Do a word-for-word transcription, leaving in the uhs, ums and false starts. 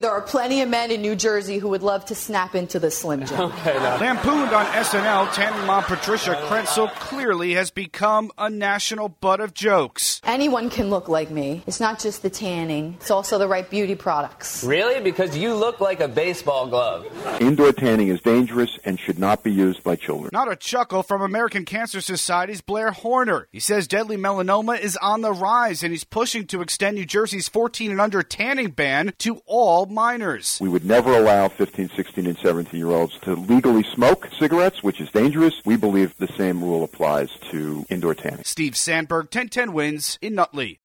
There are plenty of men in New Jersey who would love to snap into the Slim Jim. Okay, now. Lampooned on S N L, tanning mom Patricia Krenzel clearly has become a national butt of jokes. Anyone can look like me. It's not just the tanning. It's also the right beauty products. Really? Because you look like a baseball glove. Indoor tanning is dangerous and should not be used by children. Not a chuckle from American Cancer Society's Blair Horner. He says deadly melanoma is on the rise, and he's pushing to extend New Jersey's fourteen and under tanning ban to all minors. We would never allow fifteen, sixteen, and seventeen-year-olds to legally smoke cigarettes, which is dangerous. We believe the same rule applies to indoor tanning. Steve Sandberg, ten ten Wins in Nutley.